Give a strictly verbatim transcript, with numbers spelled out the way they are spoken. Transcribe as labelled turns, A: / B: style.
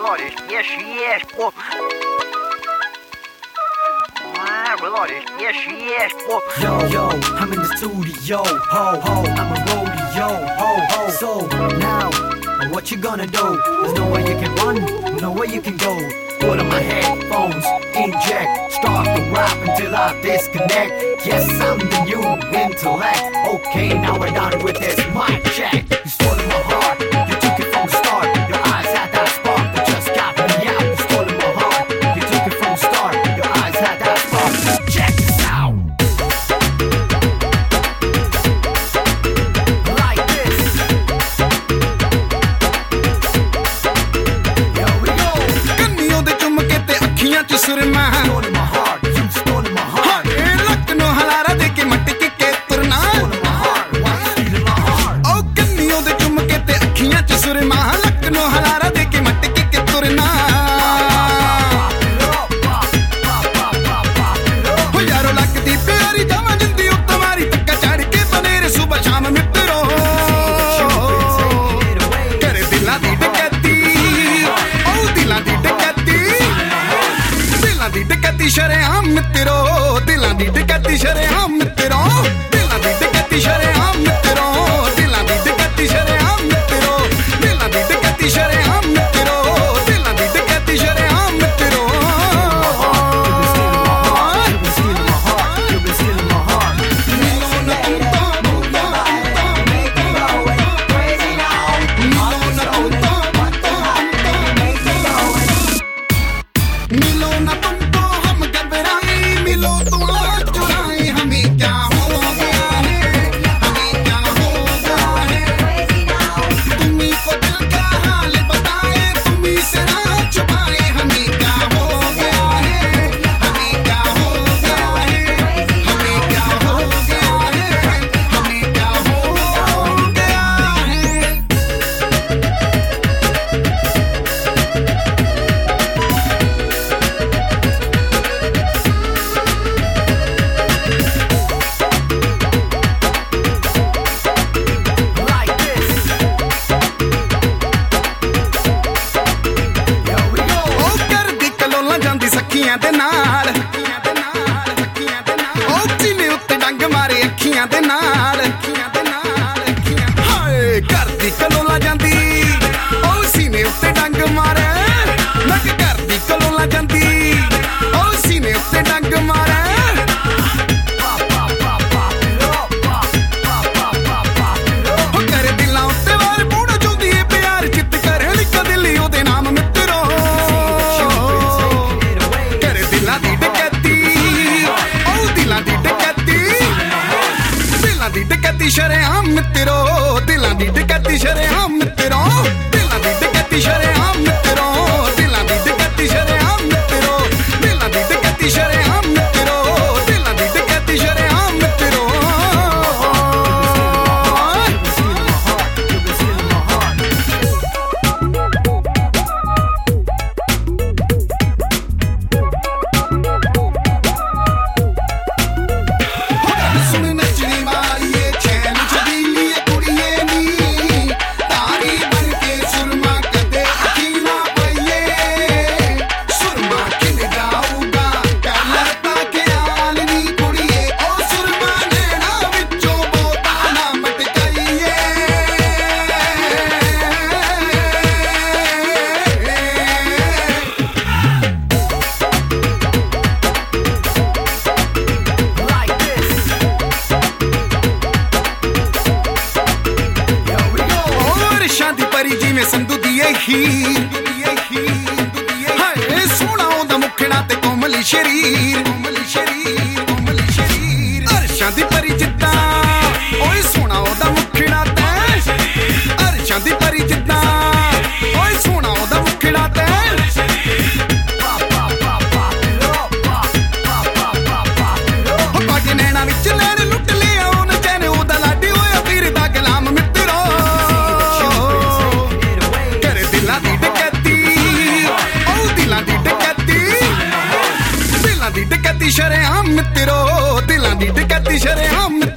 A: Reloaded. Yes, she is. Boy. Ah, reloaded. Yes, she is. Boy.
B: Yo, yo, I'm in the studio. Ho, ho, I'm a rodeo. Ho, ho. So now, what you gonna do? There's no way you can run, no way you can go. Put on my headphones, inject, start the rap until I disconnect. Yes, I'm the new intellect. Okay, now we're done with this mic check. You stole my heart, you took it from the start. Your eyes had that spark that just got me out. You stole my heart, you took it from the start. Your eyes had that spark. Check this out. Like this. Here we go.
C: ਕੰਨੀਆਂ ਦੇ ਚੁੰਮ ਕੇ ਤੇ ਅੱਖੀਆਂ ਚ ਸੁਰਮਾ
B: Stole my heart, you stole my heart.
C: ਇਹ ਲੱਕ ਨੂੰ ਹਲਾਰਾ ਦੇ ਕੇ ਮਟਕ ਕੇ ਤੁਰਨਾ
B: Stole my heart, why stealing my heart?
C: ਉਹ ਕੰਨੀਆਂ ਦੇ ਚੁੰਮ ਕੇ ਤੇ ਅੱਖੀਆਂ ਚ ਸੁਰਮਾ ਲੱਕ ਨੂੰ ਹਲਾਰਾ ਦੇ ਕੇ ਮਟਕ ਕੇ ਤੁਰਨਾ ਹੋ ਯਾਰੋ ਲੱਕ ਦੀ ਪਿਆਰੀ ਜਾਵਾਂ ਜਿੰਦੀ ਉੱਤੇ ਮਾਰੀ ਤੱਕਾ ਚੜ ਕੇ ਬਨੇਰੇ ਸੁਬਹ ਸ਼ਾਮ ਮਿੱਤਰੋ ਕਰੇ ਦਿਲਾਂ ਦੀ ਡਕੈਤੀ ਉਹ ਦਿਲਾਂ ਦੀ ਡਕੈਤੀ ਦਿਲਾਂ ਦੀ ਡਕੈਤੀ ਸ਼ਰੇਆਮ ਮਿੱਤਰੋ ਦਿਲਾਂ ਦੀ ਡਕੈਤੀ ਸ਼ਰੇਆਮ ਮਿੱਤਰੋ ਦਿਲਾਂ ਦੀ ਡਕੈਤੀ ਸ਼ਰੇਆਮ ਮਿੱਤਰੋ ਦਿਲਾਂ ਦੀ ਡਕੈਤੀ ਸ਼ਰੇਆਮ ਮਿੱਤਰੋ ਦਿਲਾਂ ਦੀ ਡਕੈਤੀ ਸ਼ਰੇਆਮ ਮਿੱਤਰੋ ਦਿਲਾਂ ਦੀ ਡਕੈਤੀ ਸ਼ਰੇਆਮ ਮਿੱਤਰੋ
B: You've been stealing my heart, you've been stealing my heart.
C: ਮਿਲੋ ਨਾ ਤੁਮ ਤਾਂ ਤੁਮ ਤਾਂ
B: Make me go crazy now.
C: ਮਿਲੋ ਨਾ ਤੁਮ ਤਾਂ ਤੁਮ ਤਾਂ
B: Make me go.
C: मिलो ना तुमको हम घबराए मिलो तो आज चुराए हमें क्या हो गया है हमें क्या हो गया है तुम्ही को दिल का हाल बताए तुम्ही से राज छुपाए हमें क्या हो गया है हमें क्या हो गया है हमें क्या हो गया है हमें क्या हो गया है
B: Like this. Here we go.
C: ਉਹ ਕਰਦੀ ਕਲੋਲਾਂ ਜਾਂਦੀ ਸੱਖੀਆਂ ਦੇ ਨਾਲ ਉਹ ਚੀਨੇ ਉੱਤੇ ਡੰਗ ਮਾਰੇ ਅੱਖੀਆਂ ਦੇ ਨਾਲ ਹਾਏ ਕਰਦੀ ਕਲੋਲਾਂ ਜਾਂਦੀ ਉਹ ਸੀਨੇ ਉੱਤੇ ਡੰਗ ਮਾਰੇ ਮੈਂ ਕਿ ਕਰਦੀ ਕਲੋਲਾਂ ਜਾਂਦੀ ਉਹ ਸੀਨੇ ਉੱਤੇ ਡੰਗ ਮਾਰੇ ਉਹ ਕਰੇ ਦਿਲਾਂ ਉੱਤੇ ਵਾਰ ਪੂਣਾ ਚੁੰਦੀ ਏ ਪਿਆਰ ਚਿੱਤ ਕਰੇ ਲਿਖ ਦਿਲੀ ਉਹਦੇ ਨਾਮ ਮਿੱਤਰੋ ਕਰੇ ਦਿਲਾਂ ਦੀ ਡਕੈਤੀ ਉਹ ਦਿਲਾਂ ਦੀ ਡਕੈਤੀ ਦਿਲਾਂ ਦੀ ਡਕੈਤੀ ਸ਼ਰੇਆਮ ਮਿੱਤਰੋ ਦਿਲਾਂ ਦੀ ਡਕੈਤੀ ਸ਼ਰੇਆਮ ਮਿੱਤਰੋ ਦਿਲਾਂ ਦੀ ਡਕੈਤੀ ਸ਼ਰੇਆਮ ਮਿੱਤਰੋ ਦਿਲਾਂ ਦੀ ਡਕੈਤੀ ਸ਼ਰੇਆਮ ਮਿੱਤਰੋ ਦਿਲਾਂ ਦੀ ਡਕੈਤੀ ਸ਼ਰੇਆਮ ਮਿੱਤਰੋ ਦਿਲਾਂ ਦੀ ਡਕੈਤੀ ਸ਼ਰੇਆਮ ਮਿੱਤਰੋ
B: You've been stealing my heart, you've been stealing my heart.
C: ਸੁਣ ਨੱਚਣੀ ਵਾਲੀਏ ਚੈਨ ਛਦੀਲੀ ਏ ਕੁੜੀਏ ਨੀ ਤਾਰੀ ਬਣ ਕੇ ਸੁਰਮਾ ਕਦੇ ਅੱਖੀ ਨਾ ਪਈਏ ਸੁਰਮਾ ਕਿੰਨੇ ਗਾਊਗਾ ਕਰ ਲੈਤਾ ਖਿਆਲ ਨੀ ਕੁੜੀਏ ਉਹ ਸੁਰਮਾ ਨੈਣਾ ਵਿੱਚੋਂ ਬੋਤਾ ਨਾ ਮਟਕਾਈਏ
B: Like this. Here we go.
C: ਔਰ ਸ਼ਾਦੀ ਪਰੀ ਜਿਵੇਂ ਸੰਧੂ ਦੀ ਇਹ ਹੀਰ ਹਾਏ ਸੋਹਣਾ ਉਹਦਾ ਮੁਖੜਾ ਤੇ ਕੋਮਲੀ ਸ਼ਰੀਰ ਕੋਮਲੀ ਸ਼ਰੀਰ ਕੋਮਲੀ ਸ਼ਰੀਰ ਅਰਸ਼ਾਂ ਦੀ ਪਰੀ ਜਿੱਦਾਂ ਓਏ ਸੋਹਣਾ ਉਹਦਾ ਮੁਖੜਾ ਤੇ ਅਰਸ਼ਾਂ ਦੀ ਪਰੀ ਜਿੱਦਾਂ ਓਏ ਸੋਹਣਾ ਉਹਦਾ ਮੁਖੜਾ ਤੇ ਉਹ ਪੱਗ ਨੈਣਾ ਵਿੱਚ ਲੈਣ ਲੁੱਟ ਲਿਆ ਉਹਨੇ ਚੈਨ ਉਹਦਾ ਲਾਡੀ ਹੋਇਆ ਪੀਰ ਦਾ ਗੁਲਾਮ ਮਿੱਤਰੋ ਕਰੇ ਦਿਲਾਂ ਦੀ ਡਕੈਤੀ ਉਹ ਦਿਲਾਂ ਦੀ ਡਕੈਤੀ ਦਿਲਾਂ ਦੀ ਡਕੈਤੀ ਸ਼ਰੇਆਮ ਮਿੱਤਰੋ ਦਿਲਾਂ ਦੀ ਡਕੈਤੀ ਸ਼ਰੇਆਮ